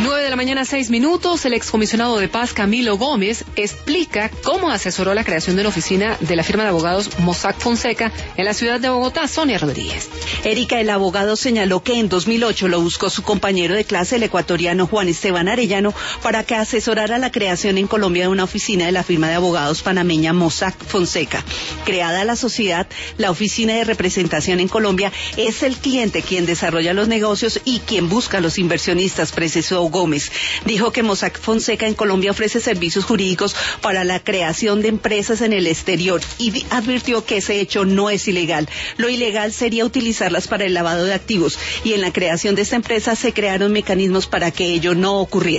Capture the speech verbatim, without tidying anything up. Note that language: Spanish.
nueve de la mañana, seis minutos. El excomisionado de paz, Camilo Gómez, explica cómo asesoró la creación de una oficina de la firma de abogados Mossack Fonseca en la ciudad de Bogotá. Sonia Rodríguez. Erika, el abogado señaló que en dos mil ocho lo buscó su compañero de clase, el ecuatoriano Juan Esteban Arellano, para que asesorara la creación en Colombia de una oficina de la firma de abogados panameña Mossack Fonseca. Creada la sociedad, la oficina de representación en Colombia es el cliente quien desarrolla los negocios y quien busca a los inversionistas, precisó Gómez. Dijo que Mossack Fonseca en Colombia ofrece servicios jurídicos para la creación de empresas en el exterior y advirtió que ese hecho no es ilegal. Lo ilegal sería utilizarlas para el lavado de activos y en la creación de esta empresa se crearon mecanismos para que ello no ocurriera.